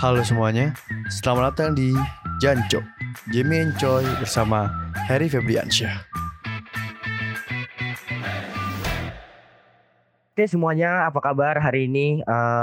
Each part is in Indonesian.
Halo semuanya, selamat datang di Janco, Jamie and Choi bersama Harry Febriansyah. Oke semuanya, apa kabar hari ini?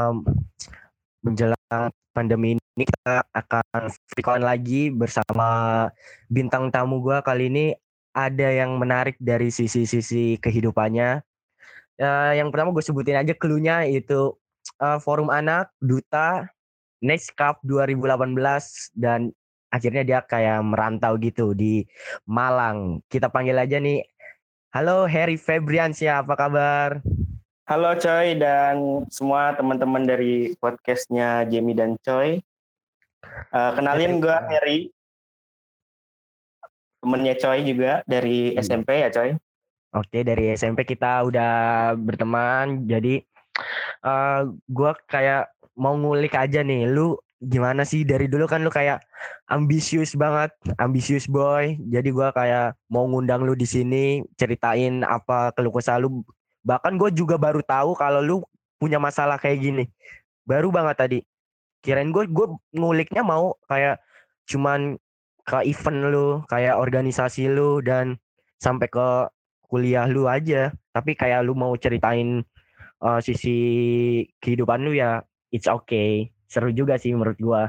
Menjelang pandemi ini kita akan record lagi bersama bintang tamu gue. Kali ini ada yang menarik dari sisi-sisi kehidupannya. Yang pertama gue sebutin aja clue-nya, itu Forum Anak, Duta, Next Cup 2018, dan akhirnya dia kayak merantau gitu di Malang. Kita panggil aja nih. Halo Harry Febriansyah, apa kabar? Halo Choi dan semua teman-teman dari podcastnya Jamie dan Choi. Kenalin gue Harry, temennya Choi juga dari SMP ya Choi. Oke, dari SMP kita udah berteman. Jadi gue kayak mau ngulik aja nih, lu gimana sih dari dulu? Kan lu kayak ambisius banget, ambisius boy. Jadi gue kayak mau ngundang lu di sini, ceritain apa keluh kesah lu. Bahkan gue juga baru tahu kalau lu punya masalah kayak gini. Baru banget tadi. Kirain gue nguliknya mau kayak cuman ke event lu, kayak organisasi lu, dan sampai ke kuliah lu aja. Tapi kayak lu mau ceritain sisi kehidupan lu, ya it's okay. Seru juga sih menurut gua.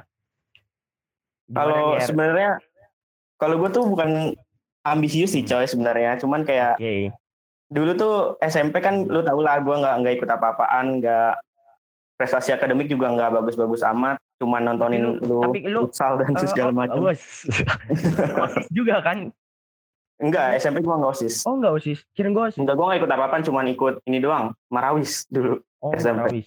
Gimana nih, Kalau Er? sebenarnya kalau gue tuh bukan ambisius sih Choi sebenarnya, cuman kayak Oke. dulu tuh SMP kan lu tau lah gue nggak ikut apa-apaan, nggak prestasi akademik juga nggak bagus-bagus amat, cuman nontonin lu Tapi lu futsal dan segala macam. OSIS juga kan? Enggak, SMP gue nggak OSIS. Oh, enggak OSIS. Kirain gua OSIS. Enggak, gue nggak ikut apa-apaan, cuman ikut ini doang, Marawis dulu Oh, SMP. Marawis.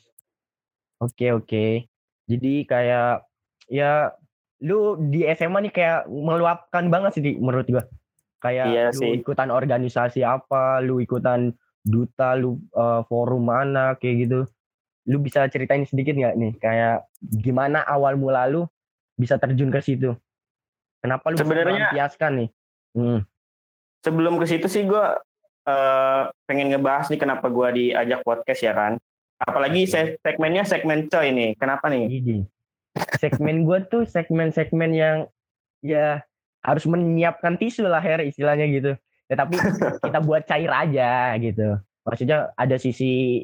Oke. Jadi kayak ya lu di SMA nih kayak meluapkan banget sih menurut gua. Kayak Iya lu sih. ikutan organisasi apa, lu ikutan duta, lu forum mana kayak gitu. Lu bisa ceritain sedikit nggak nih, kayak gimana awal mula lu bisa terjun ke situ? Kenapa lu bisa Sebenarnya melampiaskan nih? sebelum ke situ sih gue pengen ngebahas nih kenapa gue diajak podcast ya kan. Apalagi segmennya segmen Choi nih. Kenapa nih? Jadi segmen gue tuh segmen-segmen yang ya harus menyiapkan tisu lah, Her, istilahnya gitu. Ya, tapi kita buat cair aja gitu. Maksudnya ada sisi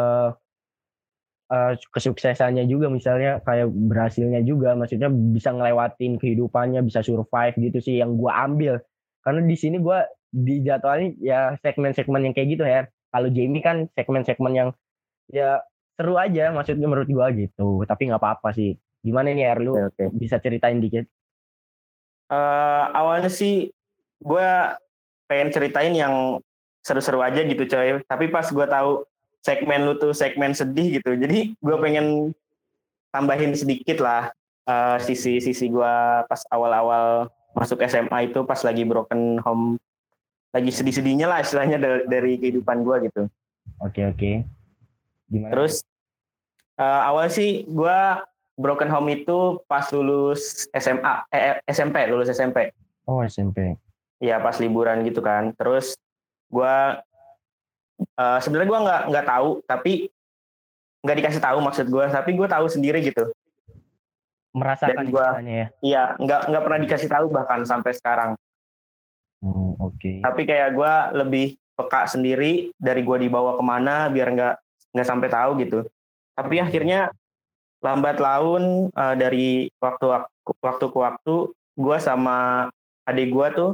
kesuksesannya juga, misalnya kayak berhasilnya juga, maksudnya bisa ngelewatin kehidupannya, bisa survive gitu sih yang gue ambil. Karena di sini gue dijadwalin ya segmen-segmen yang kayak gitu ya. Kalau Jamie kan segmen-segmen yang ya seru aja, maksudnya menurut gue gitu. Tapi nggak apa-apa sih. Gimana nih, Er, lu Oke. bisa ceritain dikit? Awalnya sih gue pengen ceritain yang seru-seru aja gitu Choi. Tapi pas gue tahu segmen lu tuh segmen sedih gitu. Jadi gue pengen tambahin sedikit lah sisi-sisi gue pas awal-awal masuk SMA itu, pas lagi broken home, lagi sedih-sedihnya lah istilahnya dari kehidupan gue gitu. Oke. Gimana? Terus awal sih gue broken home itu pas lulus SMA, lulus SMP. Oh, SMP. Iya, pas liburan gitu kan. Terus gue sebenarnya gue nggak tahu, tapi nggak dikasih tahu maksud gue, tapi gue tahu sendiri gitu. Merasakan Dan gue istilahnya ya. iya nggak pernah dikasih tahu bahkan sampai sekarang. Oke. Tapi kayak gue lebih peka sendiri, dari gue dibawa kemana biar nggak sampai tahu gitu. Tapi akhirnya lambat laun dari waktu ke waktu gue sama adik gue tuh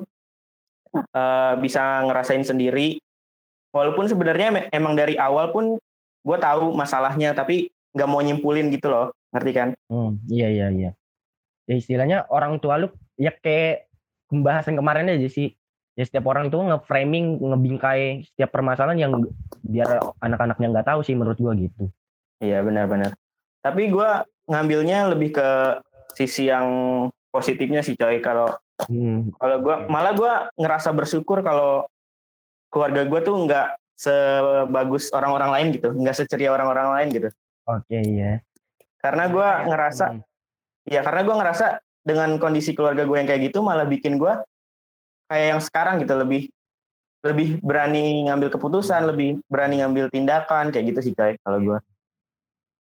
bisa ngerasain sendiri, walaupun sebenarnya emang dari awal pun gue tahu masalahnya, tapi nggak mau nyimpulin gitu loh, ngerti kan? Iya. Ya istilahnya orang tua lu ya kayak pembahasan kemarin aja sih. Ya setiap orang tuh nge-framing, ngebingkai setiap permasalahan yang biar anak-anaknya nggak tahu sih, menurut gua gitu. Iya benar-benar. Tapi gue ngambilnya lebih ke sisi yang positifnya sih coy. Kalau gue ngerasa bersyukur kalau keluarga gue tuh nggak sebagus orang-orang lain gitu, nggak seceria orang-orang lain gitu. Oke, iya. Karena gue ngerasa dengan kondisi keluarga gue yang kayak gitu malah bikin gue kayak yang sekarang gitu, lebih berani ngambil keputusan, lebih berani ngambil tindakan kayak gitu sih coy kalau gue.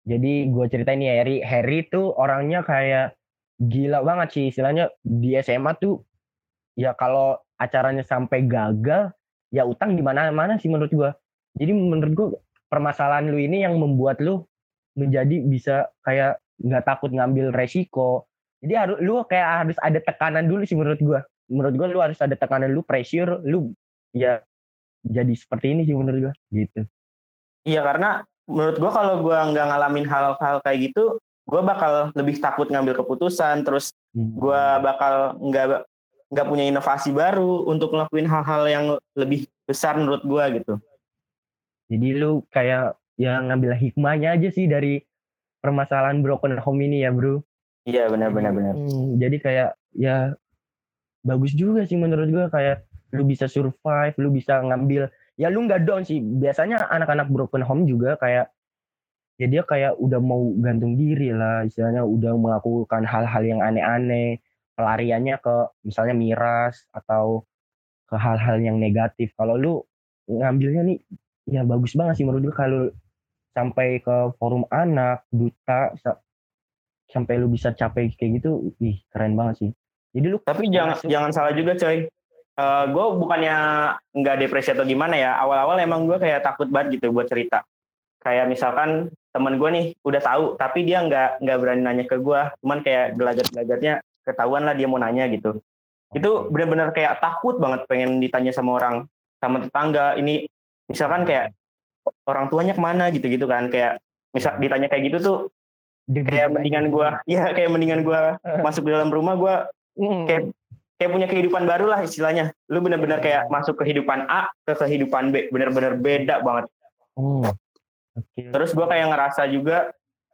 Jadi gue ceritain nih Harry tuh orangnya kayak gila banget sih, istilahnya di SMA tuh ya kalau acaranya sampai gagal ya utang di mana-mana sih menurut gue. Jadi menurut gue permasalahan lu ini yang membuat lu menjadi bisa kayak nggak takut ngambil resiko. Jadi lu kayak harus ada tekanan dulu sih menurut gue. Menurut gue lu harus ada tekanan, lu pressure, lu ya jadi seperti ini sih menurut gue gitu. Iya, karena menurut gue kalau gue nggak ngalamin hal-hal kayak gitu, gue bakal lebih takut ngambil keputusan, terus gue bakal nggak punya inovasi baru untuk ngelakuin hal-hal yang lebih besar menurut gue gitu. Jadi lu kayak ya ngambil hikmahnya aja sih dari permasalahan broken home ini ya bro. Iya, benar-benar. Jadi kayak ya bagus juga sih menurut gue, kayak lu bisa survive, lu bisa ngambil, ya lu nggak down sih. Biasanya anak-anak broken home juga kayak ya dia kayak udah mau gantung diri lah, istilahnya udah melakukan hal-hal yang aneh-aneh, pelariannya ke misalnya miras atau ke hal-hal yang negatif. Kalau lu ngambilnya nih ya bagus banget sih menurut gue, kalau sampai ke forum anak, duta, sampai lu bisa capai kayak gitu, ih keren banget sih. Jadi lu Tapi jangan salah juga coy. Gue bukannya nggak depresi atau gimana ya. Awal-awal emang gue kayak takut banget gitu buat cerita. Kayak misalkan teman gue nih udah tahu, tapi dia nggak berani nanya ke gue. Cuman kayak gelagat-gelagatnya ketahuan lah dia mau nanya gitu. Itu benar-benar kayak takut banget pengen ditanya sama orang, sama tetangga. Ini misalkan kayak orang tuanya kemana gitu-gitu kan. Kayak misal ditanya kayak gitu tuh, kayak mendingan gue masuk ke dalam rumah, gue kayak punya kehidupan baru lah istilahnya. Lu benar-benar kayak masuk kehidupan A ke kehidupan B, benar-benar beda banget. Terus gue kayak ngerasa juga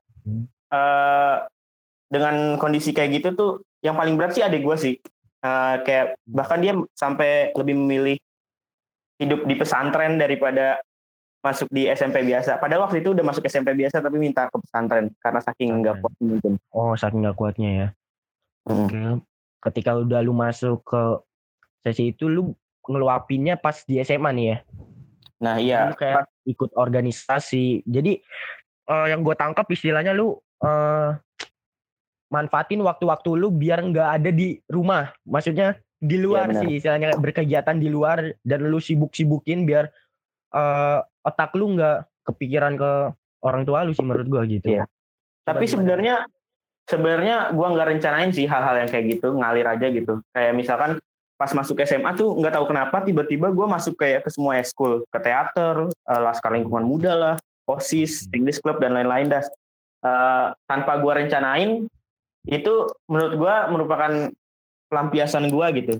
dengan kondisi kayak gitu tuh yang paling berat sih adik gue sih. Kayak bahkan dia sampai lebih memilih hidup di pesantren daripada masuk di SMP biasa. Padahal waktu itu udah masuk SMP biasa tapi minta ke pesantren karena saking nggak kuat mungkin. Oh, saking nggak kuatnya ya. Oke. Ketika udah lu masuk ke sesi itu, lu ngeluapinnya pas di SMA nih ya. Nah iya. Lu kayak ikut organisasi. Jadi yang gue tangkap istilahnya lu manfaatin waktu-waktu lu biar nggak ada di rumah. Maksudnya di luar sih, istilahnya berkegiatan di luar dan lu sibuk-sibukin biar otak lu nggak kepikiran ke orang tua lu sih menurut gue gitu. Iya. Tapi sebenarnya gue nggak rencanain sih hal-hal yang kayak gitu, ngalir aja gitu. Kayak misalkan pas masuk SMA tuh nggak tahu kenapa tiba-tiba gue masuk kayak ke semua eskul, ke teater, laskar lingkungan muda lah, OSIS, English Club dan lain-lain dah. Tanpa gue rencanain, itu menurut gue merupakan pelampiasan gue gitu.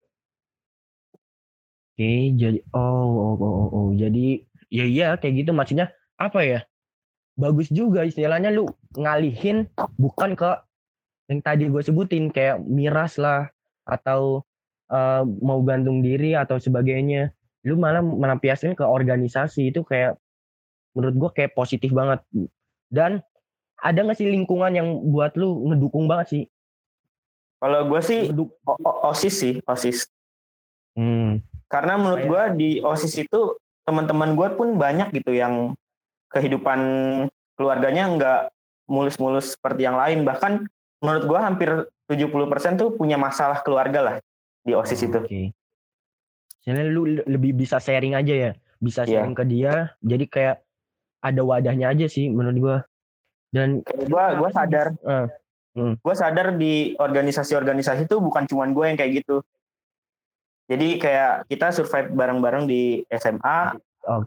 Oke, jadi jadi ya iya kayak gitu, maksudnya apa ya? Bagus juga istilahnya lu ngalihin bukan ke yang tadi gue sebutin kayak miras lah atau mau gantung diri atau sebagainya. Lu malah melampiaskan ke organisasi, itu kayak menurut gue kayak positif banget. Dan ada nggak sih lingkungan yang buat lu ngedukung banget sih? Kalau gue sih OSIS. Karena menurut gue di OSIS itu teman-teman gue pun banyak gitu yang kehidupan keluarganya nggak mulus-mulus seperti yang lain. Bahkan menurut gue hampir 70% tuh punya masalah keluarga lah di OSIS itu. Soalnya lu lebih bisa sharing aja ya, bisa sharing ke dia. Jadi kayak ada wadahnya aja sih menurut gue. Dan gue sadar di organisasi-organisasi itu bukan cuma gue yang kayak gitu. Jadi kayak kita survive bareng-bareng di SMA.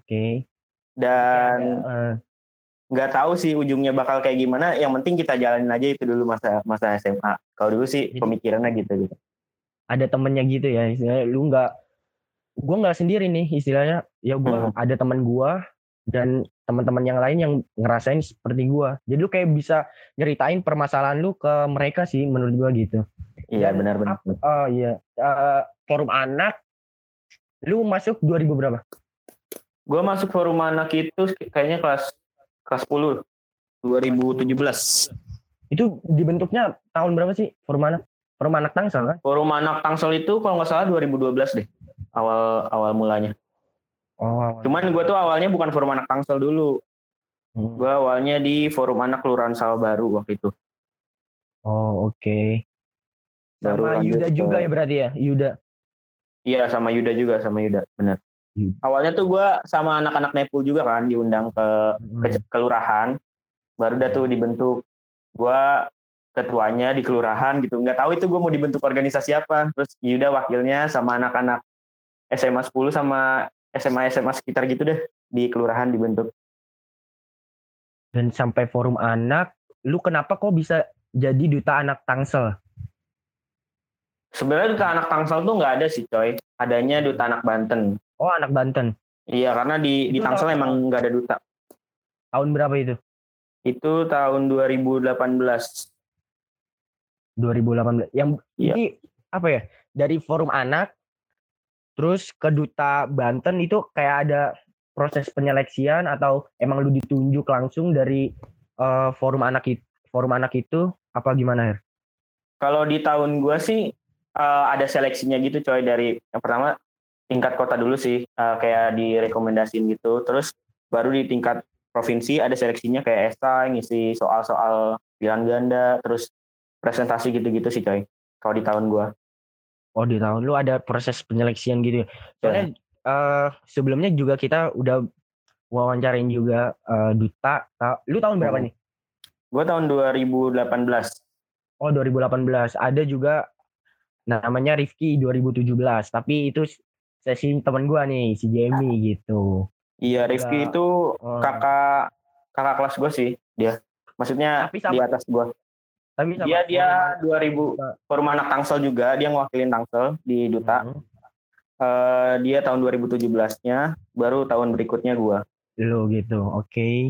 Dan nggak tahu sih ujungnya bakal kayak gimana. Yang penting kita jalanin aja itu dulu masa SMA. Kalau dulu sih pemikirannya gitu. Ada temennya gitu ya, istilahnya gue nggak sendiri nih istilahnya. Ya gue ada teman gue dan teman-teman yang lain yang ngerasain seperti gue. Jadi lu kayak bisa nyeritain permasalahan lu ke mereka sih menurut gue gitu. Iya, benar-benar. Forum anak, lu masuk 2000 berapa? Gue masuk forum anak itu kayaknya kelas 10, 2017. Itu dibentuknya tahun berapa sih forum anak? Forum anak Tangsel kan? Forum anak Tangsel itu kalau nggak salah 2012 deh, awal mulanya. Cuman gue tuh awalnya bukan forum anak Tangsel dulu. Gue awalnya di Forum Anak Kelurahan Sawah Baru waktu itu. Oh, oke. Baru Sama lanjut Yuda ke- juga ya berarti ya? Yuda. Iya, sama Yuda juga, benar. Awalnya tuh gue sama anak-anak Nepal juga kan diundang ke kelurahan. Baru dah tuh dibentuk. Gue ketuanya di kelurahan gitu. Nggak tahu itu gue mau dibentuk organisasi apa. Terus Yuda wakilnya sama anak-anak SMA 10 sama SMA sekitar gitu deh di kelurahan dibentuk. Dan sampai forum anak, lu kenapa kok bisa jadi duta anak Tangsel? Sebenarnya duta anak Tangsel tuh nggak ada sih coy. Adanya duta anak Banten. Oh, anak Banten. Iya, karena di Itu Tangsel emang nggak ada duta. Tahun berapa itu? Itu tahun 2018. 2018. Yang Iya. ini apa ya? Dari forum anak terus ke duta Banten itu kayak ada proses penyeleksian atau emang lu ditunjuk langsung dari forum anak itu apa gimana, Her? Kalau di tahun gue sih ada seleksinya gitu coy, dari yang pertama tingkat kota dulu sih, kayak direkomendasiin gitu, terus baru di tingkat provinsi ada seleksinya kayak esai, ngisi soal-soal pilihan ganda, terus presentasi gitu-gitu sih coy kalau di tahun gue. Oh, di tahun lu ada proses penyeleksian gitu ya? Soalnya sebelumnya juga kita udah wawancarain juga duta. Lu tahun berapa nih? Gue tahun 2018. Oh, 2018. Ada juga namanya Rifki 2017. Tapi itu sesi teman gua nih, si Jamie gitu. Iya, Rifki itu kakak kelas gue sih dia. Maksudnya Tapi sama- di atas gue. Tapi sama Dia 2000 forum anak Tangsel juga, dia ngewakilin Tangsel di duta. Dia tahun 2017-nya, baru tahun berikutnya gue. Lu gitu, oke.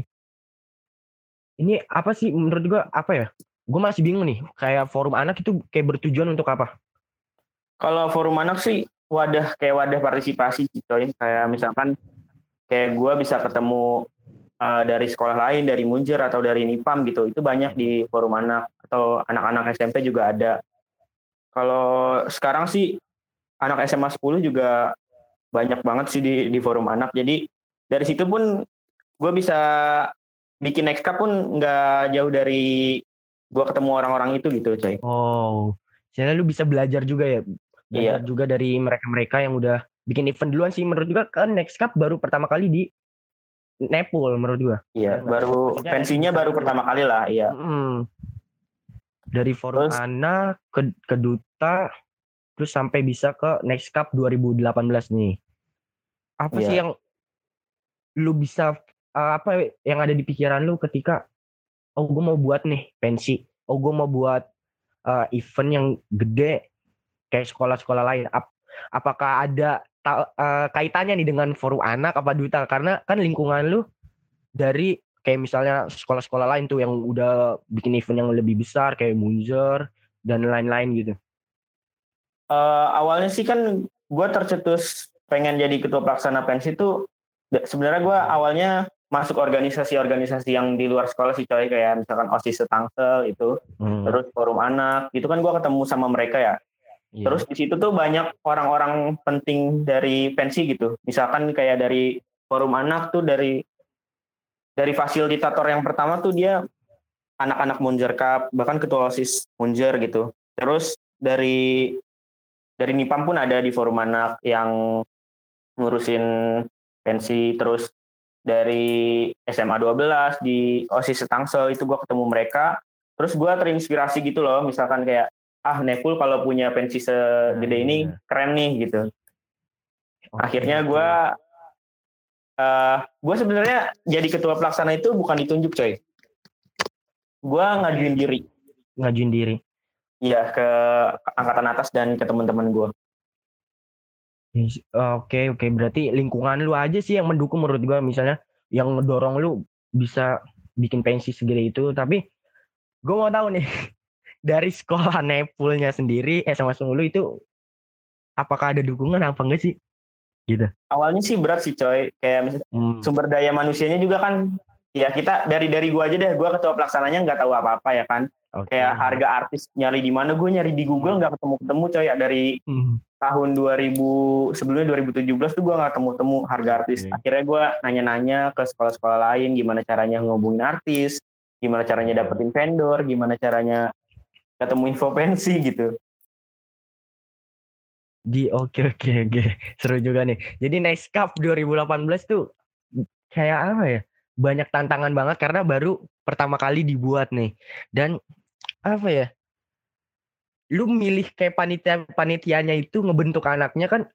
Ini apa sih menurut gua apa ya? Gue masih bingung nih. Kayak forum anak itu kayak bertujuan untuk apa? Kalau forum anak sih wadah partisipasi gitu ya. Kayak misalkan kayak gue bisa ketemu dari sekolah lain, dari Munjer atau dari Nipam gitu. Itu banyak di forum anak, atau anak-anak SMP juga ada. Kalau sekarang sih anak SMA 10 juga banyak banget sih di forum anak. Jadi dari situ pun gue bisa bikin next cup pun nggak jauh dari gue ketemu orang-orang itu gitu coy. Oh, jadi lu bisa belajar juga ya? Belajar Iya. juga dari mereka-mereka yang udah bikin event duluan sih. Menurut juga kan Next Cup baru pertama kali di Nepal menurut gua. Iya, baru Maksudnya pensinya baru pertama kali lah, iya. Dari forum Terus, anak ke duta terus sampai bisa ke Next Cup 2018 nih. Apa sih Iya. yang lu bisa apa yang ada di pikiran lu ketika gue mau buat nih pensi, gue mau buat event yang gede kayak sekolah-sekolah lain. Apakah ada kaitannya nih dengan forum anak apa duta? Karena kan lingkungan lu dari kayak misalnya sekolah-sekolah lain tuh yang udah bikin event yang lebih besar kayak Munzer dan lain-lain gitu. Awalnya sih kan gue tercetus pengen jadi ketua pelaksana pensi tuh. Sebenarnya gue awalnya masuk organisasi-organisasi yang di luar sekolah sih coy, kayak misalkan OSIS Tangsel itu, terus forum anak, itu kan gue ketemu sama mereka ya. Terus di situ tuh banyak orang-orang penting dari pensi gitu. Misalkan kayak dari forum anak tuh dari fasilitator yang pertama tuh dia anak-anak Munjer Cup, bahkan ketua OSIS Munjer gitu. Terus dari Nipam pun ada di forum anak yang ngurusin pensi. Terus dari SMA 12 di OSIS Tangsel itu gue ketemu mereka. Terus gue terinspirasi gitu loh, misalkan kayak Nepal kalau punya pensi segede ini keren nih gitu. Akhirnya gue sebenarnya jadi ketua pelaksana itu bukan ditunjuk coy. Gue ngajuin diri. Iya, ke angkatan atas dan ke teman-teman gue. Oke, berarti lingkungan lu aja sih yang mendukung menurut gue, misalnya yang ngedorong lu bisa bikin pensi segede itu. Tapi gue mau tahu nih dari sekolah Nepalnya sendiri SMA 10 itu apakah ada dukungan apa enggak sih? Gitu. Awalnya sih berat sih coy, kayak misalnya sumber daya manusianya juga kan, ya kita dari gue aja deh, gue ketua pelaksananya nggak tahu apa-apa ya kan. Kayak harga artis nyari di mana, gue nyari di Google nggak ketemu coy ya, dari tahun 2000 sebelumnya 2017 tuh gue nggak temu harga artis. Akhirnya gue nanya-nanya ke sekolah-sekolah lain gimana caranya ngehubungin artis, gimana caranya dapetin vendor, gimana caranya ketemu info pensi gitu. Oke. Seru juga nih. Jadi Next Cup 2018 tuh kayak apa ya? Banyak tantangan banget karena baru pertama kali dibuat nih. Dan apa ya? Lu milih kayak panitianya itu ngebentuk anaknya kan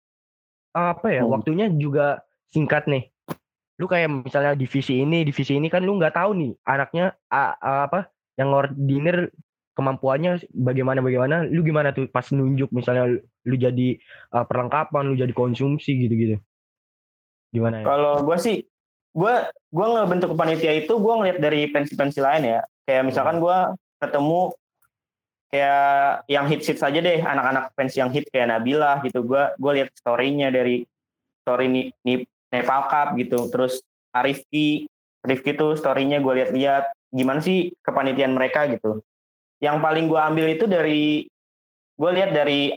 apa ya? Waktunya juga singkat nih. Lu kayak misalnya divisi ini kan lu nggak tahu nih anaknya apa yang ngordinir kemampuannya bagaimana lu gimana tuh pas nunjuk misalnya lu jadi perlengkapan, lu jadi konsumsi gitu gimana ya? Kalau gue sih gue ngebentuk panitia itu gue ngeliat dari pensi-pensi lain ya, kayak misalkan gue ketemu kayak yang hits saja deh, anak-anak pensi yang hit kayak Nabila gitu, gue lihat story-nya dari story Nepal Cup gitu, terus Rifki tuh story-nya gue lihat gimana sih kepanitiaan mereka gitu. Yang paling gue ambil itu gue lihat dari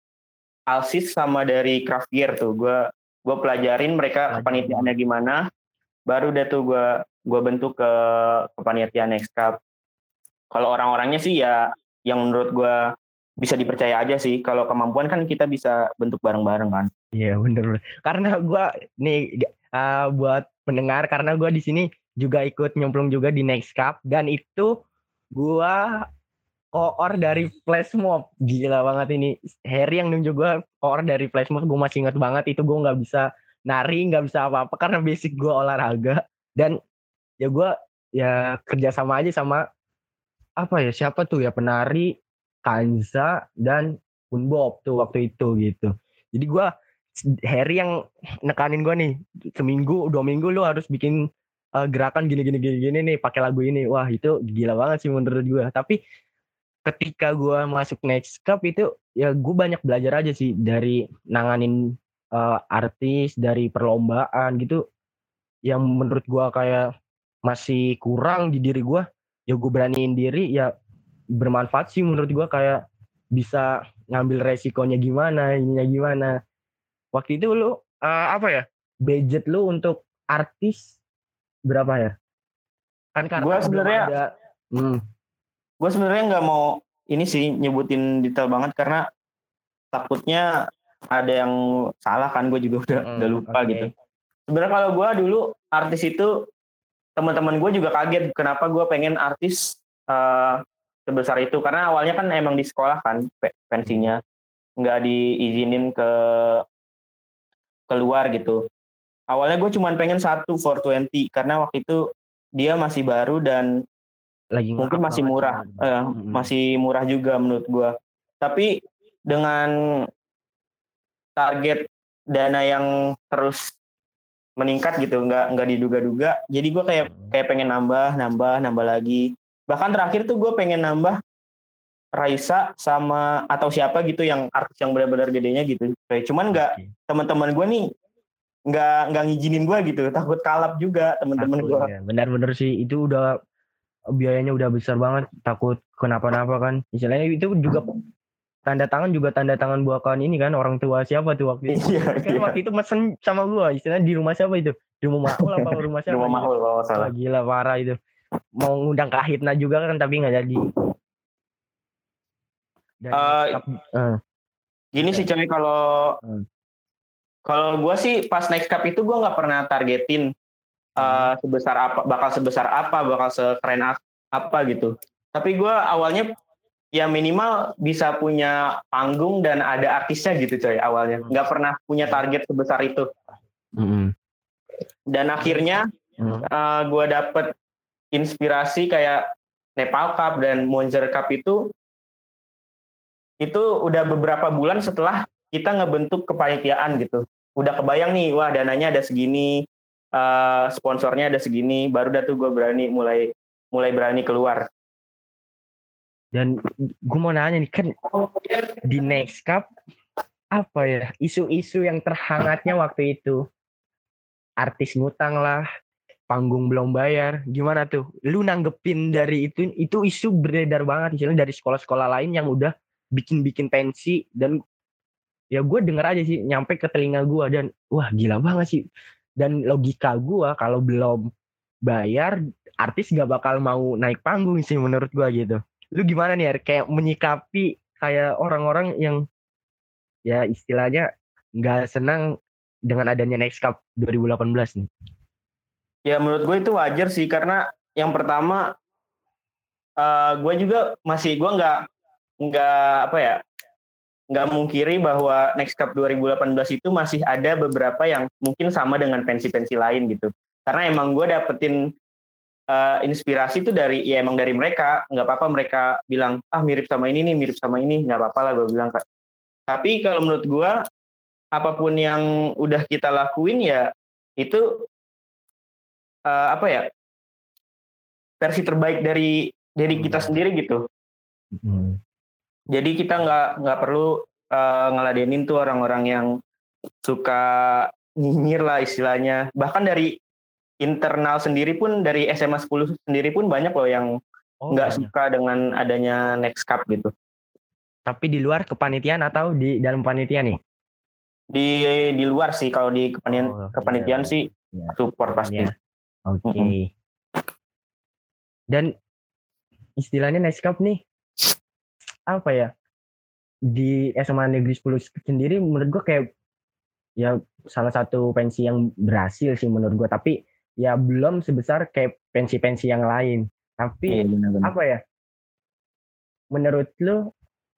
Alsis sama dari Craft Gear tuh, gue pelajarin mereka kepanitiaannya gimana, baru udah tuh gue bentuk ke kepanitiaan Next Cup. Kalau orang-orangnya sih ya yang menurut gue bisa dipercaya aja sih. Kalau kemampuan kan kita bisa bentuk bareng-bareng kan. Iya bener. Karena gue nih buat pendengar, karena gue di sini juga ikut nyemplung juga di Next Cup dan itu gue koor dari flash mob. Gila banget ini. Harry yang nunjuk gue koor dari flash mob. Gue masih inget banget itu gue nggak bisa nari, nggak bisa apa-apa karena basic gue olahraga. Dan ya gue ya kerja sama aja sama apa ya, siapa tuh ya, penari Kanza dan Bob tuh waktu itu gitu. Jadi gue Harry yang nekanin gue nih, seminggu 2 minggu lu harus bikin gerakan gini nih pakai lagu ini. Wah itu gila banget sih menurut gue. Tapi ketika gue masuk Next Cup itu ya gue banyak belajar aja sih dari nanganin artis, dari perlombaan gitu yang menurut gue kayak masih kurang di diri gue. Ya gue beraniin diri, ya bermanfaat sih menurut gue, kayak bisa ngambil resikonya gimana, ininya gimana. Waktu itu lu apa ya, budget lu untuk artis berapa ya? Kan karena Gue sebenarnya gue sebenarnya nggak mau ini sih nyebutin detail banget karena takutnya ada yang salah kan, gue juga udah lupa gitu. Sebenarnya kalau gue dulu artis itu, teman-teman gue juga kaget kenapa gue pengen artis sebesar itu, karena awalnya kan emang di sekolah kan pensinya nggak diizinin keluar gitu. Awalnya gue cuma pengen 420 karena waktu itu dia masih baru dan lagi mungkin masih murah, masih murah juga menurut gue. Tapi dengan target dana yang terus meningkat gitu, nggak diduga-duga, jadi gue kayak pengen nambah lagi. Bahkan terakhir tuh gue pengen nambah Raisa sama atau siapa gitu yang artis yang benar-benar gedenya gitu. Cuman nggak, teman-teman gue nih nggak ngizinin gue gitu, takut kalap juga teman-teman gue. Ya. Benar-benar sih itu udah biayanya udah besar banget, takut kenapa-napa kan. Istilahnya itu juga tanda tangan buakan ini kan, orang tua siapa tuh waktu itu. Kan waktu itu mesen sama gue, istilahnya di rumah siapa itu? Di rumah Maul apa rumah siapa? Rumah Maul kalau salah. Gila parah itu. Mau ngundang Kak Hitna juga kan tapi nggak jadi. Gini sih coy, kalau gue sih pas Next Cup itu gue nggak pernah targetin sebesar apa, bakal sekeren apa gitu. Tapi gue awalnya ya minimal bisa punya panggung dan ada artisnya gitu coy awalnya. Nggak pernah punya target sebesar itu. Dan akhirnya gue dapet inspirasi kayak Nepal Cup dan Monster Cup itu udah beberapa bulan setelah kita ngebentuk kepanitiaan gitu. Udah kebayang nih, wah dananya ada segini, sponsornya ada segini, baru dah tuh gue mulai berani keluar. Dan gue mau nanya nih, kan di Next Cup apa ya isu-isu yang terhangatnya waktu itu? Artis ngutang lah, panggung belum bayar, gimana tuh? Lu nanggepin dari itu isu beredar banget, misalnya dari sekolah-sekolah lain yang udah bikin pensi dan ya gue denger aja sih nyampe ke telinga gue dan wah gila banget sih. Dan logika gue kalau belum bayar artis gak bakal mau naik panggung sih menurut gue gitu. Lu gimana nih kayak menyikapi kayak orang-orang yang ya istilahnya nggak senang dengan adanya Next Cup 2018 nih? Ya menurut gue itu wajar sih, karena yang pertama gue juga gue nggak apa ya, nggak mungkiri bahwa Next Cup 2018 itu masih ada beberapa yang mungkin sama dengan pensi-pensi lain gitu. Karena emang gue dapetin inspirasi itu emang dari mereka. Nggak apa-apa mereka bilang mirip sama ini nih, mirip sama ini, nggak apa-apa lah gue bilang. Tapi kalau menurut gue apapun yang udah kita lakuin ya itu apa ya, versi terbaik dari kita sendiri gitu. Jadi kita nggak perlu ngeladenin tuh orang-orang yang suka nyinyir lah istilahnya. Bahkan dari internal sendiri pun, dari SMA 10 sendiri pun banyak loh yang nggak suka dengan adanya Next Cup gitu. Tapi di luar kepanitiaan atau di dalam panitia nih? Di luar sih, kalau di kepanitiaan sih support pasti. Oke. Dan istilahnya Next Cup nih apa ya, di SMA Negeri 10 sendiri menurut gue kayak ya salah satu pensi yang berhasil sih menurut gue, tapi ya belum sebesar kayak pensi-pensi yang lain. Tapi apa ya, menurut lu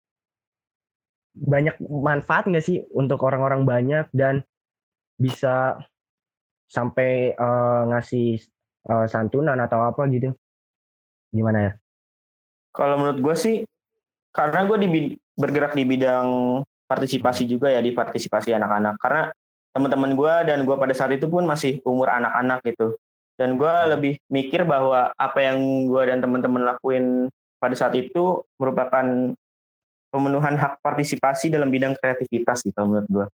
banyak manfaat nggak sih untuk orang-orang banyak dan bisa sampai ngasih santunan atau apa gitu? Gimana ya? Kalau menurut gue sih, karena gue bergerak di bidang partisipasi juga ya, di partisipasi anak-anak. Karena teman-teman gue dan gue pada saat itu pun masih umur anak-anak gitu. Dan gue lebih mikir bahwa apa yang gue dan teman-teman lakuin pada saat itu merupakan pemenuhan hak partisipasi dalam bidang kreativitas gitu menurut gue.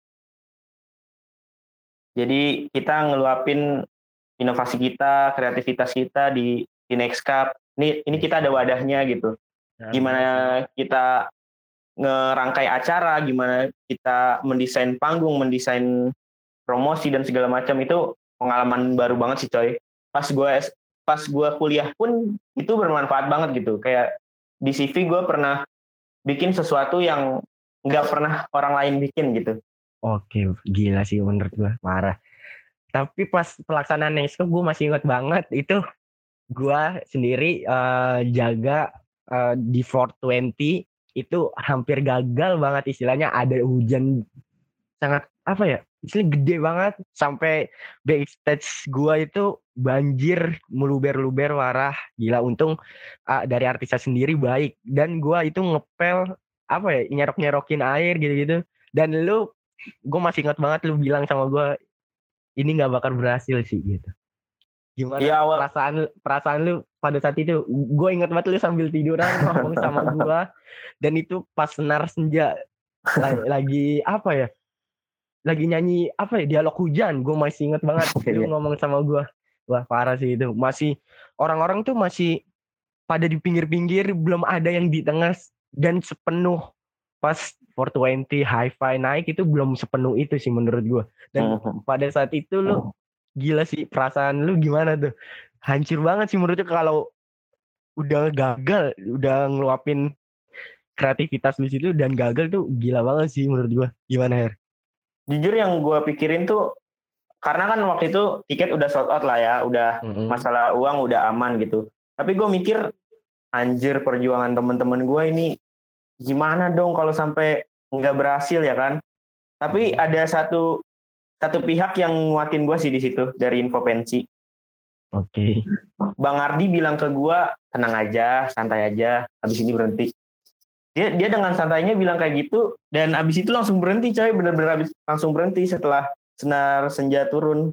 Jadi kita ngeluapin inovasi kita, kreativitas kita di Next Cup. Ini kita ada wadahnya gitu. Gimana kita ngerangkai acara, gimana kita mendesain panggung, mendesain promosi dan segala macam, itu pengalaman baru banget sih coy. Pas gue kuliah pun itu bermanfaat banget gitu. Kayak di CV gue pernah bikin sesuatu yang nggak pernah orang lain bikin gitu. Oke, gila sih menurut gue, parah. Tapi pas pelaksanaan Next Cup gue masih ingat banget itu gue sendiri jaga di 420 itu hampir gagal banget, istilahnya ada hujan sangat apa ya, istilahnya gede banget sampai backstage gue itu banjir meluber-luber warah. Gila, untung dari artisnya sendiri baik dan gue itu ngepel apa ya, nyerok-nyerokin air gitu-gitu. Dan gue masih ingat banget lu bilang sama gue ini nggak bakal berhasil sih gitu. Gimana ya, perasaan lu pada saat itu? Gue ingat banget lu sambil tiduran ngomong sama gue, dan itu pas senar senja lagi apa ya, lagi nyanyi apa ya, dialog hujan. Gue masih ingat banget lu ngomong sama gue. Wah parah sih itu. Masih orang-orang tuh masih pada di pinggir-pinggir, belum ada yang di tengah, dan sepenuh pas 420 hi-fi naik itu belum sepenuh itu sih menurut gue. Dan pada saat itu lu gila sih, perasaan lu gimana tuh? Hancur banget sih menurutnya kalau udah gagal, udah ngeluapin kreativitas di situ dan gagal tuh gila banget sih menurut gue. Gimana Her? Jujur yang gue pikirin tuh, karena kan waktu itu tiket udah sold out lah ya, udah masalah uang udah aman gitu. Tapi gue mikir, anjir perjuangan teman-teman gue ini gimana dong kalau sampai nggak berhasil ya kan? Tapi ada satu pihak yang nguatin gue sih di situ dari info pensi. Oke. Bang Ardi bilang ke gue, tenang aja, santai aja, habis ini berhenti. Dia dengan santainya bilang kayak gitu, dan habis itu langsung berhenti coy, bener-bener langsung berhenti setelah senar senja turun.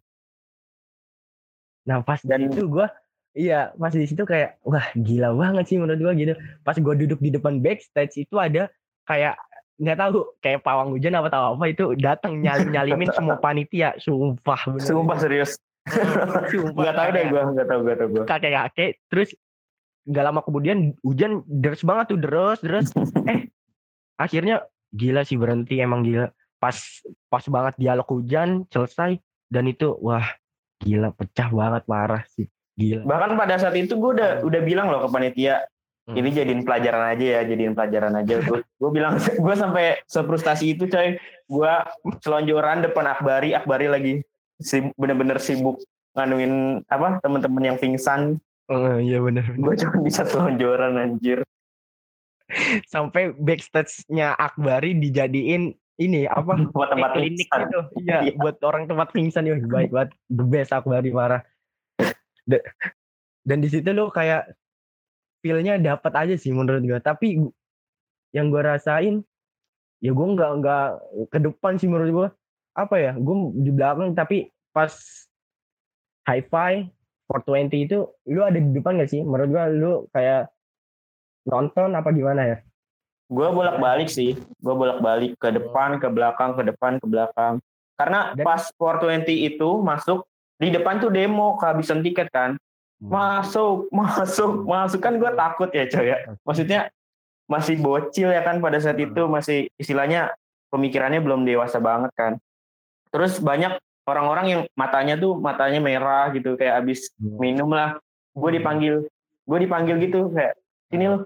Nah pas itu gue, pas di situ kayak wah gila banget sih menurut gue gitu. Pas gue duduk di depan backstage itu ada kayak nggak tahu kayak pawang hujan apa tahu apa itu datang nyalimin semua panitia, sumpah bener. Sumpah serius. Nggak tahu deh gue, nggak tahu. Kakek terus nggak lama kemudian hujan deras banget tuh, deras. Akhirnya Gila sih berhenti, emang gila. Pas banget dialog hujan selesai, dan itu wah gila, pecah banget, parah sih. Gila. Bahkan pada saat itu gue udah bilang loh ke panitia, ini jadiin pelajaran aja ya, jadiin pelajaran aja. Gue bilang, gue sampai sefrustasi itu coy. Gue selonjoran depan Akbari lagi bener-bener sibuk nganuin apa teman-teman yang pingsan. Iya benar. Gue cuma bisa selonjoran anjir. Sampai backstage-nya Akbari dijadiin ini apa? Buat tempat klinik pingsan. gitu. Iya, Iya. buat orang tempat pingsan ya. Baik banget, the best Akbari, parah. Dan di situ lo kayak feel-nya dapat aja sih menurut gue. Tapi yang gue rasain, ya gue nggak ke depan sih menurut gue. Apa ya? Gue di belakang, tapi pas Hi-Fi 420 itu lu ada di depan gak sih? Menurut gue lu kayak nonton apa gimana ya? Gue bolak-balik sih. Gue bolak-balik ke depan, ke belakang, ke depan, ke belakang. Karena Dan- pas 420 itu masuk, di depan tuh demo kehabisan tiket kan. Masuk kan gue takut ya coy ya. Maksudnya masih bocil ya kan pada saat itu, masih istilahnya pemikirannya belum dewasa banget kan. Terus banyak orang-orang yang matanya merah gitu, kayak abis minum lah. Gue dipanggil gitu kayak, sini lo,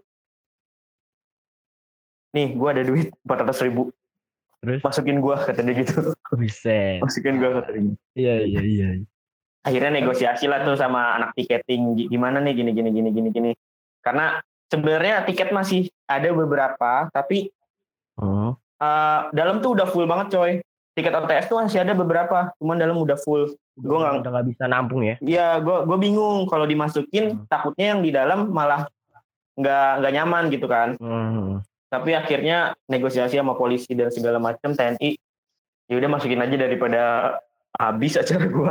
nih gue ada duit 400.000, Terus masukin gue, kata dia gitu. bisa. Masukin gue, kata dia. Iya. Akhirnya negosiasi lah tuh sama anak tiketing, gimana nih gini. Karena sebenarnya tiket masih ada beberapa, tapi dalam tuh udah full banget coy. Tiket OTS tuh masih ada beberapa, cuman dalam udah full. Gue nggak bisa nampung ya. Iya, gue bingung kalau dimasukin, takutnya yang di dalam malah nggak nyaman gitu kan. Tapi akhirnya negosiasi sama polisi dan segala macam, TNI, ya udah masukin aja daripada habis acara gue.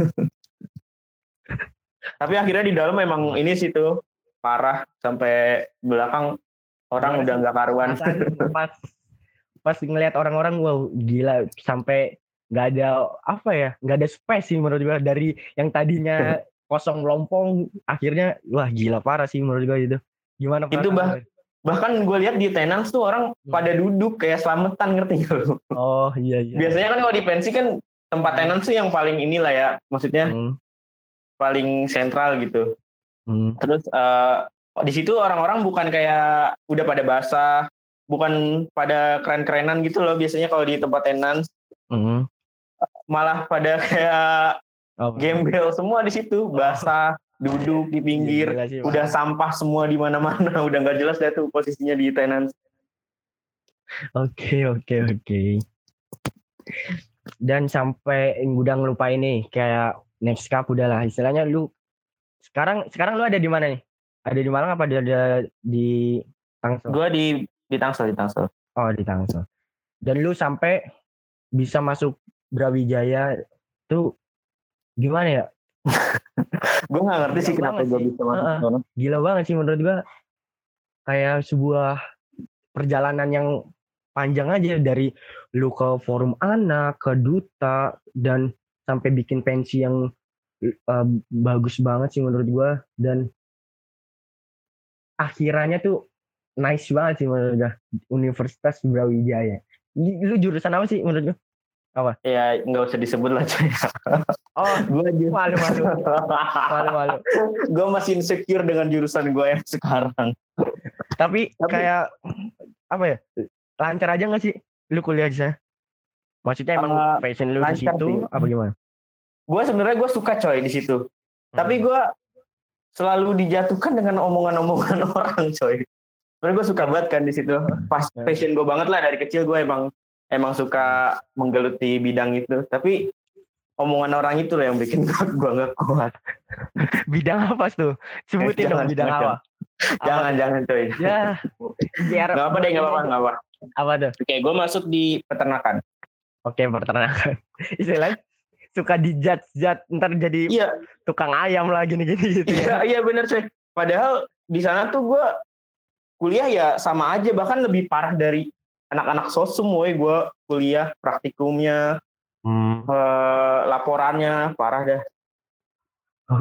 Tapi akhirnya di dalam memang ini sih tuh parah, sampai belakang orang udah nggak karuan. Pas ngelihat orang-orang, wow gila, sampai nggak ada space sih menurut gue. Dari yang tadinya kosong melompong, akhirnya wah gila, parah sih menurut gue itu. Gimana Itu bahkan gue lihat di Tenans tuh orang pada duduk kayak selamatan, ngerti gak lu? Oh iya. Biasanya kan kalau di pensi kan tempat Tenans tuh yang paling inilah ya, maksudnya paling sentral gitu. Terus di situ orang-orang bukan kayak udah pada basah, bukan pada keren-kerenan gitu loh. Biasanya kalau di tempat Tenans malah pada kayak gembel semua di situ, basah, duduk di pinggir, udah sampah semua di mana-mana, udah nggak jelas deh tuh posisinya di Tenans. Oke. Dan sampai udah ngelupain nih kayak next cup udahlah, istilahnya lu sekarang lu ada di mana nih? Ada di Malang apa ada di Tangsel? Gue di Tangsel. Oh, di Tangsel. Dan lu sampai bisa masuk Brawijaya tuh gimana ya? Gue nggak ngerti sih kenapa gue bisa masuk. Gila banget sih menurut gue, kayak sebuah perjalanan yang panjang aja, dari lu ke forum anak, ke duta, dan sampai bikin pensi yang bagus banget sih menurut gue. Dan akhirannya tuh nice banget sih menurut gue, Universitas Brawijaya. Lu jurusan apa sih menurut gue? Apa? Ya nggak usah disebut lah coy. Oh, gue aja malu. Gue masih insecure dengan jurusan gue yang sekarang. Tapi kayak apa ya? Lancar aja nggak sih lu kuliah di sana? Maksudnya emang passion lu di situ apa gimana? Gue sebenarnya gue suka coy di situ. Tapi gue selalu dijatuhkan dengan omongan-omongan orang coy. Sebenarnya gue suka banget kan di situ. Pas passion gue banget lah, dari kecil gue emang suka menggeluti bidang itu. Tapi omongan orang itu lah yang bikin gue nggak kuat. Bidang apa tuh? Sebutin dong bidang apa? Jangan coy. Ya, biar nggak apa. Apa tuh? Oke, gue masuk di peternakan. Oke, peternakan. Istilahnya suka dijudge, ntar jadi tukang ayam lah gini-gini gitu. Iya bener coy. Padahal di sana tuh gue kuliah ya sama aja, bahkan lebih parah dari anak-anak sosum. Gue kuliah praktikumnya, laporannya parah dah.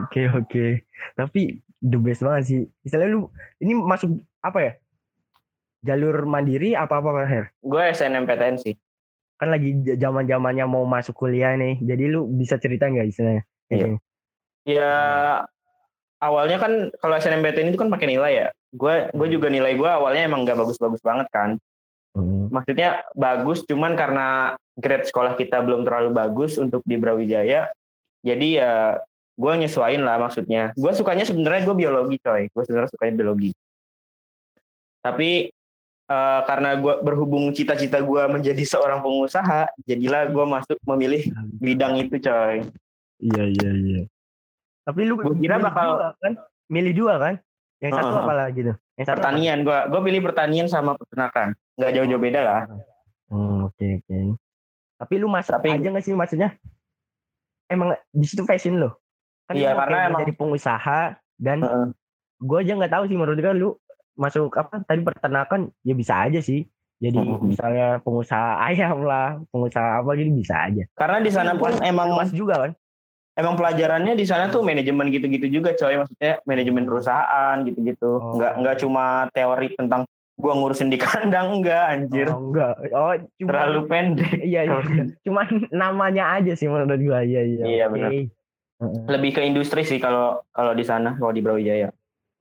Oke. Tapi the best banget sih. Misalnya lu ini masuk apa ya? jalur mandiri apa Her? Gue SNMPTN sih. Kan lagi zaman-zamannya mau masuk kuliah nih. Jadi lu bisa cerita nggak istilahnya? Iya. Ya awalnya kan kalau SNMPTN itu kan pakai nilai ya. Gue juga nilai gue awalnya emang nggak bagus-bagus banget kan. Maksudnya bagus, cuman karena grade sekolah kita belum terlalu bagus untuk di Brawijaya. Jadi ya gue nyesuain lah maksudnya. Gue sukanya sebenarnya gue biologi coy. Gue sebenarnya sukanya biologi. Tapi karena gue berhubung cita-cita gue menjadi seorang pengusaha, jadilah gue memilih bidang itu coy. Iya. Tapi lu Gue kira bakal milih dua kan? Yang satu apa lah gitu? Yang satu pertanian. Gue pilih pertanian sama peternakan. Nggak jauh-jauh beda lah. Oke. Tapi lu masak aja nggak sih maksudnya? Emang di situ passion lo? Kan iya, karena emang jadi pengusaha dan gue aja nggak tahu sih menurut gue lu masuk apa tadi peternakan ya bisa aja sih. Jadi misalnya pengusaha ayam lah, pengusaha apa gitu bisa aja. Karena di sana pun emang mas juga kan. Emang pelajarannya di sana tuh manajemen gitu-gitu juga coy, maksudnya manajemen perusahaan gitu-gitu. Enggak cuma teori tentang gua ngurusin di kandang, enggak anjir. Enggak. Cuma terlalu pendek. Iya. Cuman namanya aja sih menurut gua. Iya. Iya benar. Lebih ke industri sih kalau di sana, kalau di Brawijaya.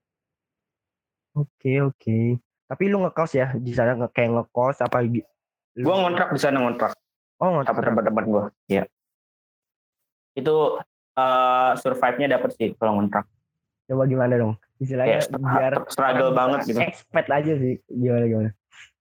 Oke. Tapi lu ngekos ya di sana kayak ngekos apa? Gua ngontrak di sana ngontrak. Ngontrak. Tempat gua. Iya. Itu survive-nya dapet sih kalau ngontrak. Coba gimana dong? Istilahnya biar struggle banget gitu. Expert aja sih. Gimana?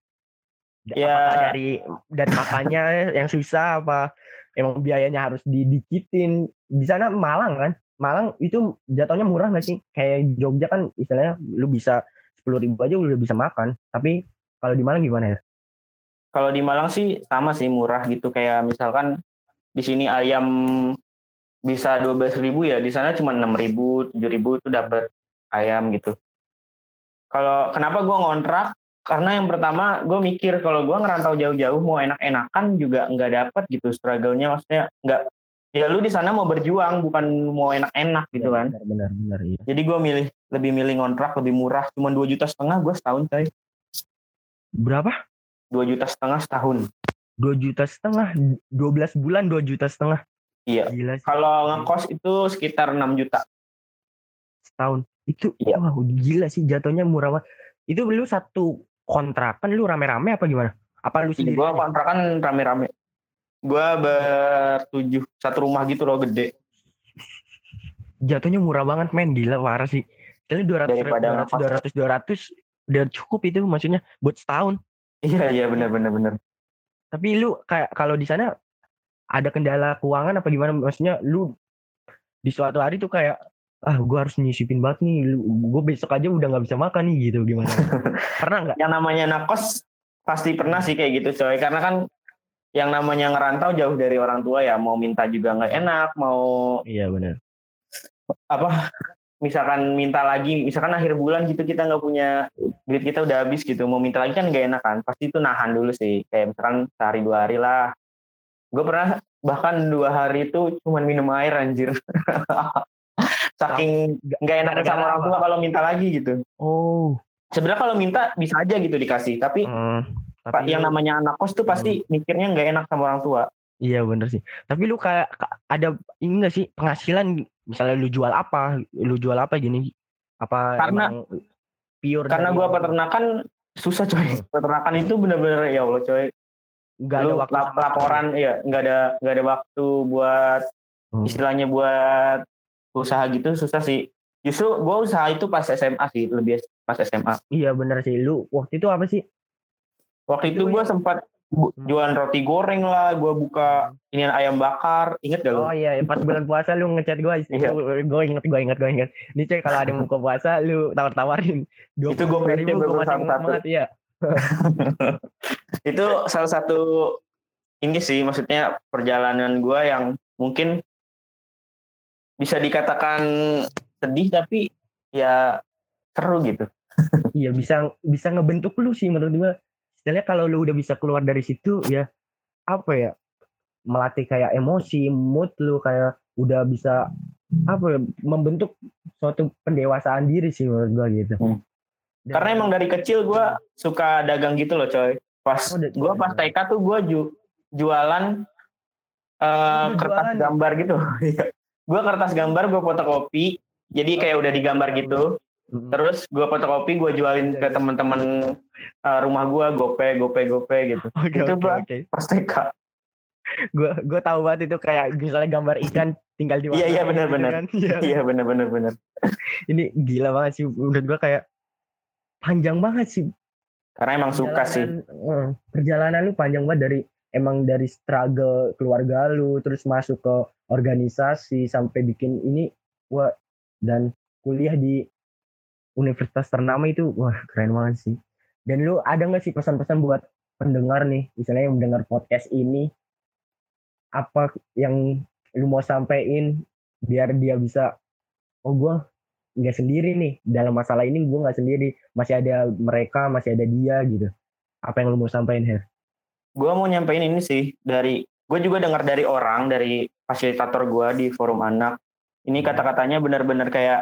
Ya dari makannya yang susah apa emang biayanya harus didikitin. Di sana Malang kan? Malang itu jatuhnya murah nggak sih? Kayak Jogja kan istilahnya lu bisa 10.000 aja udah bisa makan. Tapi kalau di Malang gimana ya? Kalau di Malang sih sama sih murah gitu. Kayak misalkan di sini ayam bisa 12.000 ya, di sana cuma 6.000, 7.000 itu dapat ayam gitu. Kalau kenapa gue ngontrak? Karena yang pertama gue mikir kalau gue ngerantau jauh-jauh mau enak-enakan juga nggak dapat gitu struggle-nya, maksudnya nggak. Ya lu di sana mau berjuang bukan mau enak-enak gitu kan. Benar iya. Jadi gue lebih milih ngontrak lebih murah, cuma 2,5 juta gue setahun coy. Berapa? 2,5 juta setahun. 2,5 juta 12 bulan 2,5 juta. Iya. Kalau ngekos itu sekitar 6 juta setahun. Itu wah gila sih jatuhnya murah banget. Itu lu satu kontrakan lu rame-rame apa gimana? Apa lu sendiri? Gua kontrakan rame-rame. Gua bertujuh satu rumah gitu loh, gede. Jatuhnya murah banget men, gila parah sih. Jadi 200 udah cukup itu maksudnya buat setahun. Iya benar. Tapi lu kayak kalau di sana ada kendala keuangan apa gimana? Maksudnya lu di suatu hari tuh kayak gue harus nyisipin banget nih, gue besok aja udah nggak bisa makan nih gitu, gimana? Pernah nggak? Yang namanya nakos pasti pernah sih kayak gitu coy, karena kan yang namanya ngerantau jauh dari orang tua ya, mau minta juga nggak enak, mau iya benar. Apa misalkan minta lagi, misalkan akhir bulan gitu kita nggak punya duit, kita udah habis gitu, mau minta lagi kan nggak enak kan, pasti itu nahan dulu sih, kayak misalkan sehari 2 hari lah. Gue pernah bahkan 2 hari itu cuma minum air anjir. Saking nggak enak sama orang tua kalau minta lagi gitu. Sebenarnya kalau minta bisa aja gitu dikasih, tapi yang namanya anak kos tuh pasti mikirnya nggak enak sama orang tua. Iya bener sih. Tapi lu kayak ada ini nggak sih penghasilan? Misalnya lu jual apa gini? Apa karena pure? Karena gue peternakan susah coy. Peternakan itu bener-bener ya Allah coy. Nggak ada waktu laporan, iya nggak ada waktu buat istilahnya buat usaha gitu, susah sih. Justru gue usaha itu pas SMA sih, lebih pas SMA. Iya bener sih. Lu waktu itu apa sih? Waktu itu gue sempat jualan roti goreng lah, gue buka ini ayam bakar, inget gak lu? Oh iya, pas bulan puasa lu ngechat gue, gue inget. Ini coy kalau ada yang buka puasa lu tawar-tawarin. Itu gue pede banget ya. Itu salah satu ini sih, maksudnya perjalanan gue yang mungkin bisa dikatakan sedih tapi ya seru gitu. Iya bisa ngebentuk lu sih menurut gue. Istilahnya kalau lu udah bisa keluar dari situ ya apa ya, melatih kayak emosi, mood lu kayak udah bisa apa ya, membentuk suatu pendewasaan diri sih menurut gue gitu. Karena emang dari kecil gue suka dagang gitu loh coy. Pas gue pas TK tuh gue jualan kertas gambar gitu. Gue kertas gambar gue fotokopi. Jadi kayak udah digambar gitu. Terus gue fotokopi, gue jualin ke teman-teman rumah gue, gope gitu. Itu gue pas TK. Gue tahu banget itu kayak misalnya gambar ikan tinggal di Iya benar. Gitu kan? Iya benar. Ini gila banget sih, menurut gue kayak panjang banget sih. Karena emang suka sih. Perjalanan lu panjang banget dari struggle keluarga lu, terus masuk ke organisasi sampai bikin ini, wah, dan kuliah di universitas ternama itu, wah keren banget sih. Dan lu ada nggak sih pesan-pesan buat pendengar nih, misalnya yang mendengar podcast ini, apa yang lu mau sampein biar dia bisa, oh gue nggak sendiri nih dalam masalah ini, gue nggak sendiri, masih ada mereka, masih ada dia gitu. Apa yang lu mau sampein, Her? Gue mau nyampein ini sih, gue juga dengar dari fasilitator gue di forum anak. Ini kata-katanya benar-benar kayak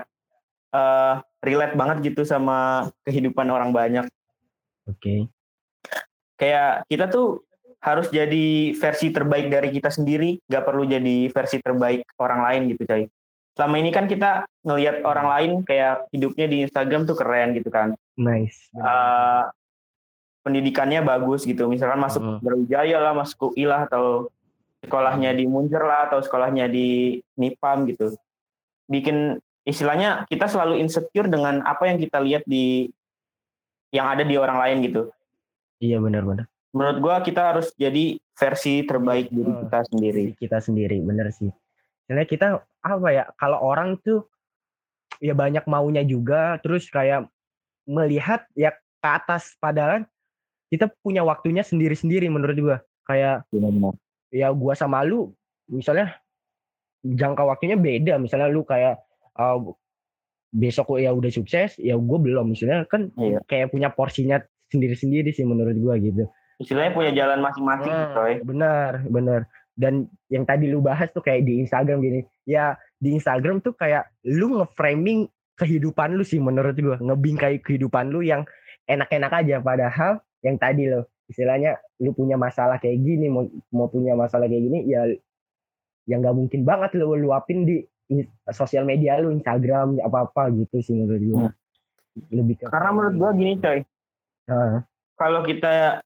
relate banget gitu sama kehidupan orang banyak. Oke. Kayak kita tuh harus jadi versi terbaik dari kita sendiri, gak perlu jadi versi terbaik orang lain gitu coy. Selama ini kan kita ngelihat orang lain kayak hidupnya di Instagram tuh keren gitu kan. Nice. Pendidikannya bagus gitu. Misalkan masuk Brawijaya lah, masuk UI lah, atau sekolahnya di Munjer lah, atau sekolahnya di Nipam gitu. Bikin istilahnya kita selalu insecure dengan apa yang kita lihat yang ada di orang lain gitu. Iya benar. Menurut gua kita harus jadi versi terbaik diri kita sendiri. Kita sendiri, bener sih. Karena kita apa ya, kalau orang tuh ya banyak maunya juga, terus kayak melihat ya ke atas, padahal kita punya waktunya sendiri-sendiri menurut gua. Kayak ya gua sama lu misalnya jangka waktunya beda, misalnya lu kayak besok ya udah sukses, ya gue belum, misalnya kan kayak punya porsinya sendiri-sendiri sih menurut gue gitu. Istilahnya punya jalan masing-masing, coy. Benar. Dan yang tadi lu bahas tuh kayak di Instagram gini, ya di Instagram tuh kayak lu nge-framing kehidupan lu sih menurut gue, ngebingkai kehidupan lu yang enak-enak aja, padahal yang tadi lo istilahnya lu punya masalah kayak gini, mau punya masalah kayak gini, ya yang nggak mungkin banget lu luapin di sosial media lu, Instagram apa gitu sih menurut gue. Lebih ke karena menurut gue gini coy, kalau kita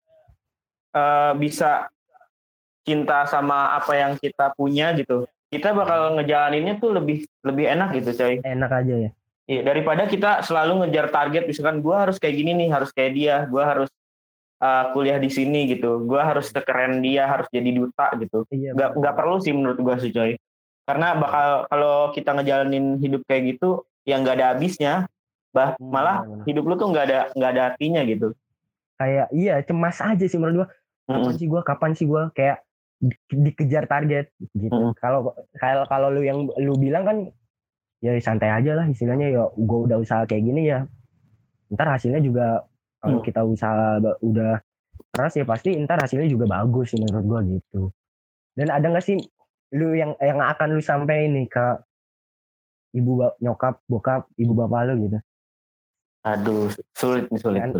bisa cinta sama apa yang kita punya gitu, kita bakal ngejalaninnya tuh lebih enak gitu coy. Enak aja ya. Iya, daripada kita selalu ngejar target, misalkan gue harus kayak gini nih, harus kayak dia, gue harus kuliah di sini gitu, gue harus sekeren dia, harus jadi duta gitu. Iya, nggak perlu sih menurut gue sih coy. Karena kalau kita ngejalanin hidup kayak gitu, yang nggak ada habisnya, malah hidup lu tuh nggak ada artinya gitu. Kayak iya cemas aja sih menurut gua. Kapan sih gua kayak dikejar target gitu. Kalau lu yang lu bilang kan ya santai aja lah istilahnya, ya gua udah usaha kayak gini ya. Ntar hasilnya juga kalau kita usaha udah keras ya pasti ntar hasilnya juga bagus sih menurut gua gitu. Dan ada nggak sih lu yang akan lu sampai nih ke ibu nyokap bokap ibu bapak lu gitu? Aduh, sulit.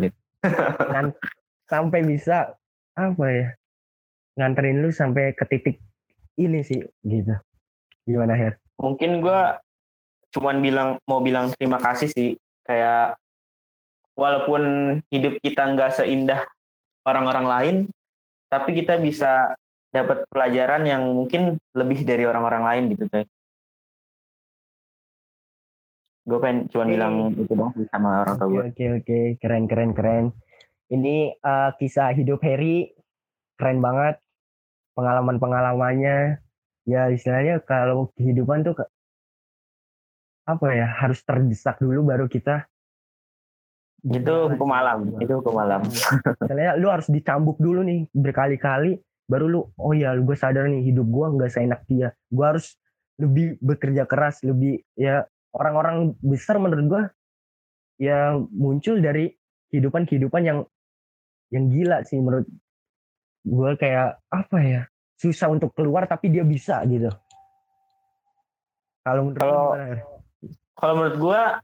Kan sampai bisa apa ya, nganterin lu sampai ke titik ini sih gitu. Gimana, Her? Mungkin gue cuman mau bilang terima kasih sih. Kayak walaupun hidup kita nggak seindah orang-orang lain, tapi kita bisa dapat pelajaran yang mungkin lebih dari orang-orang lain gitu coy. Gue pengen cuma bilang itu dong sama orang tua gue. Oke. Keren. Ini kisah hidup Harry keren banget. Pengalamannya ya istilahnya kalau kehidupan tuh apa ya, harus terdesak dulu baru kita. Itu hukum alam. Misalnya lu harus dicambuk dulu nih berkali-kali baru lu, oh ya gue sadar nih hidup gue nggak seenak dia. Gue harus lebih bekerja keras, lebih ya. Orang-orang besar menurut gue yang muncul dari kehidupan yang gila sih menurut gue, kayak apa ya, susah untuk keluar tapi dia bisa gitu. Kalau menurut gue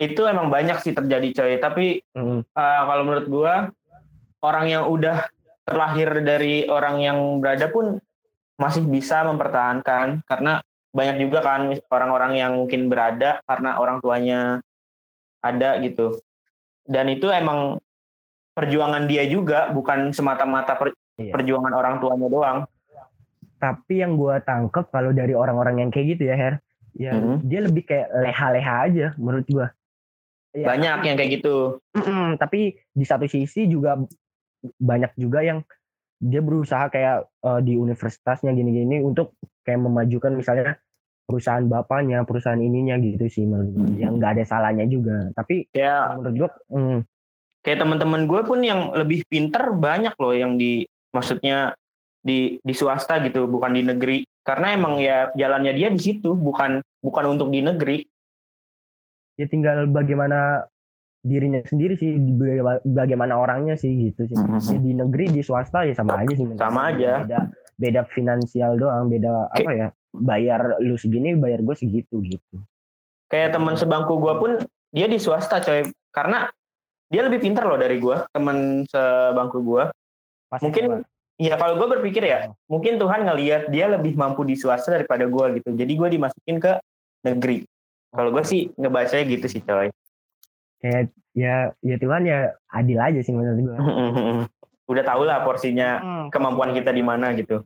itu emang banyak sih terjadi coy. Tapi kalau menurut gue orang yang udah terlahir dari orang yang berada pun masih bisa mempertahankan, karena banyak juga kan orang-orang yang mungkin berada karena orang tuanya ada gitu. Dan itu emang perjuangan dia juga, bukan semata-mata perjuangan orang tuanya doang. Tapi yang gue tangkep kalau dari orang-orang yang kayak gitu ya Her, ya dia lebih kayak leha-leha aja menurut gue. Ya, banyak yang kayak gitu. Tapi di satu sisi juga banyak juga yang dia berusaha kayak di universitasnya gini-gini untuk kayak memajukan misalnya perusahaan bapaknya, perusahaan ininya gitu sih menurut gue. Yang nggak ada salahnya juga. Tapi ya menurut gue kayak teman-teman gue pun yang lebih pinter banyak loh yang maksudnya di swasta gitu, bukan di negeri. Karena emang ya jalannya dia di situ, bukan untuk di negeri. Ya tinggal bagaimana dirinya sendiri sih, bagaimana orangnya sih gitu sih. Ya, di negeri, di swasta ya sama aja sih. Sama aja. Beda finansial doang, beda apa ya? Bayar lu segini, bayar gue segitu gitu. Kayak teman sebangku gue pun dia di swasta coy, karena dia lebih pintar loh dari gue, teman sebangku gue. Mungkin ya kalau gue berpikir ya, mungkin Tuhan ngelihat dia lebih mampu di swasta daripada gue gitu. Jadi gue dimasukin ke negeri. Kalau gue sih ngebacanya gitu sih coy. Kayak ya Tuhan ya adil aja sih menurut gue. Udah tau lah porsinya kemampuan kita di mana gitu.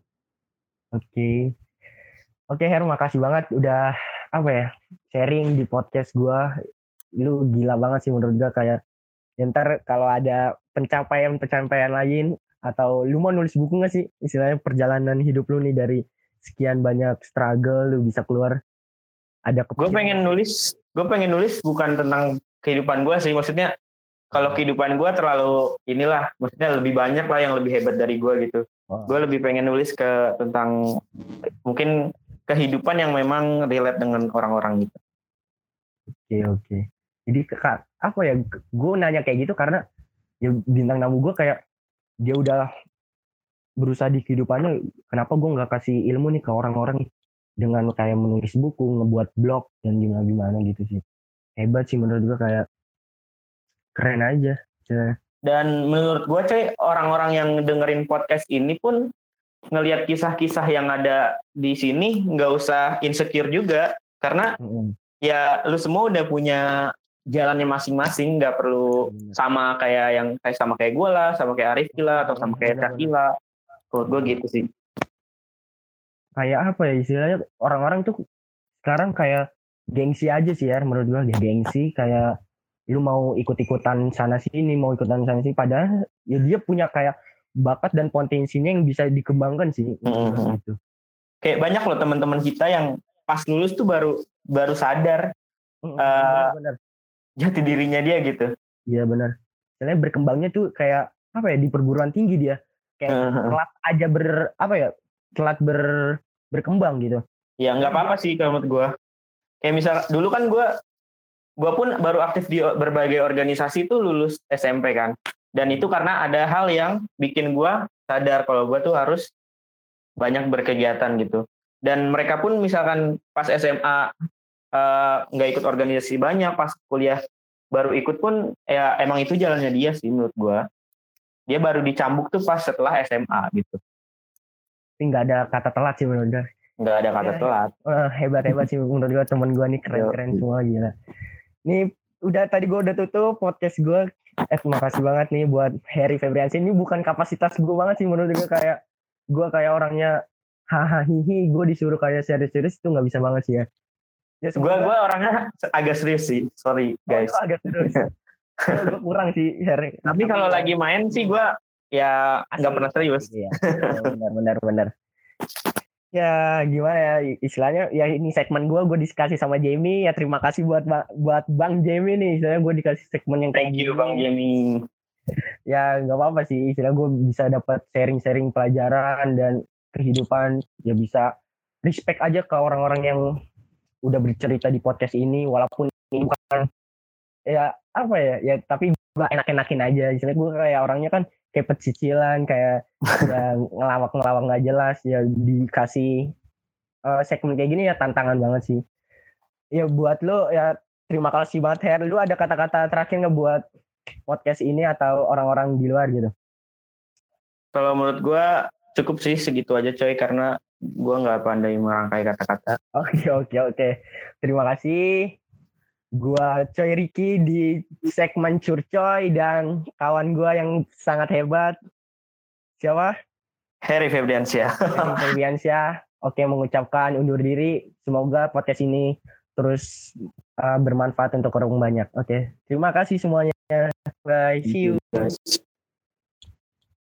Oke Her, makasih banget udah sharing di podcast gue. Lu gila banget sih menurut gue, kayak ntar kalau ada pencapaian lain atau lu mau nulis buku nggak sih, istilahnya perjalanan hidup lu nih dari sekian banyak struggle lu bisa keluar, ada gue pengen nulis bukan tentang kehidupan gue sih, maksudnya kalau kehidupan gue terlalu maksudnya lebih banyak lah yang lebih hebat dari gue gitu. Gue lebih pengen nulis tentang mungkin kehidupan yang memang relate dengan orang-orang gitu. Oke. Jadi apa ya, gue nanya kayak gitu karena ya bintang tamu gue kayak dia udah berusaha di kehidupannya, kenapa gue nggak kasih ilmu nih ke orang-orang dengan kayak menulis buku, ngebuat blog dan gimana gitu sih. Hebat sih menurut gue, kayak keren aja. Dan menurut gue coy, orang-orang yang dengerin podcast ini pun ngelihat kisah-kisah yang ada di sini nggak usah insecure juga, karena ya lu semua udah punya jalannya masing-masing, nggak perlu sama kayak gue lah, sama kayak Arif lah, atau sama kayak Cakila. Menurut gue gitu sih. Kayak apa ya istilahnya, orang-orang tuh sekarang kayak gengsi aja sih ya menurut gue, gengsi, kayak lu mau ikut-ikutan sana sini, padahal ya dia punya kayak bakat dan potensinya yang bisa dikembangkan sih. Gitu. Kayak banyak loh teman-teman kita yang pas lulus tuh baru sadar benar. Jati dirinya dia gitu. Iya benar. Soalnya berkembangnya tuh kayak apa ya, di perguruan tinggi dia kayak telat aja telat berkembang gitu. Ya nggak apa-apa sih kalau menurut gue. Kayak misal dulu kan gue pun baru aktif di berbagai organisasi tuh lulus SMP kan. Dan itu karena ada hal yang bikin gue sadar kalau gue tuh harus banyak berkegiatan gitu. Dan mereka pun misalkan pas SMA nggak ikut organisasi banyak, pas kuliah baru ikut pun ya emang itu jalannya dia sih menurut gue. Dia baru dicambuk tuh pas setelah SMA gitu. Tapi nggak ada kata telat sih menurut gue. Nggak ada kata telat. Hebat sih menurut gue, temen gue nih keren semua, gila. Nih tadi gue udah tutup podcast gue. Makasih banget nih buat Harry Febriansyah. Ini bukan kapasitas gue banget sih menurut gue, kayak gue kayak orangnya hahaha, gue disuruh kayak serius-serius itu nggak bisa banget sih ya. Gue orangnya agak serius sih, sorry guys. Agak serius. Gue kurang sih Harry. Tapi kalau lagi main sih gue ya nggak pernah serius. Ya, benar. Ya gimana ya istilahnya, ya ini segmen gue dikasih sama Jamie, ya terima kasih buat Bang Jamie nih, istilahnya gue dikasih segmen yang thank you Bang Jamie. Ya nggak apa-apa sih, istilah gue bisa dapat sharing pelajaran dan kehidupan, ya bisa respect aja ke orang-orang yang udah bercerita di podcast ini, walaupun ini bukan ya apa ya tapi gue enak-enakin aja, istilahnya gue kayak orangnya kan kayak pecicilan, kayak ya ngelawak nggak jelas, ya dikasih segmen kayak gini ya tantangan banget sih. Ya buat lo ya Terima kasih banget Her. Lu ada kata-kata terakhir ngebuat podcast ini atau orang-orang di luar gitu? Kalau menurut gue cukup sih segitu aja coy, karena gue nggak pandai merangkai kata-kata. Oke. Terima kasih. Gua Coy Ricky di segmen Curcoy dan kawan gua yang sangat hebat. Siapa? Harry Febriansyah. Ferry Febriansyah. Oke, mengucapkan undur diri. Semoga podcast ini terus bermanfaat untuk orang banyak. Oke, terima kasih semuanya. Bye, see you.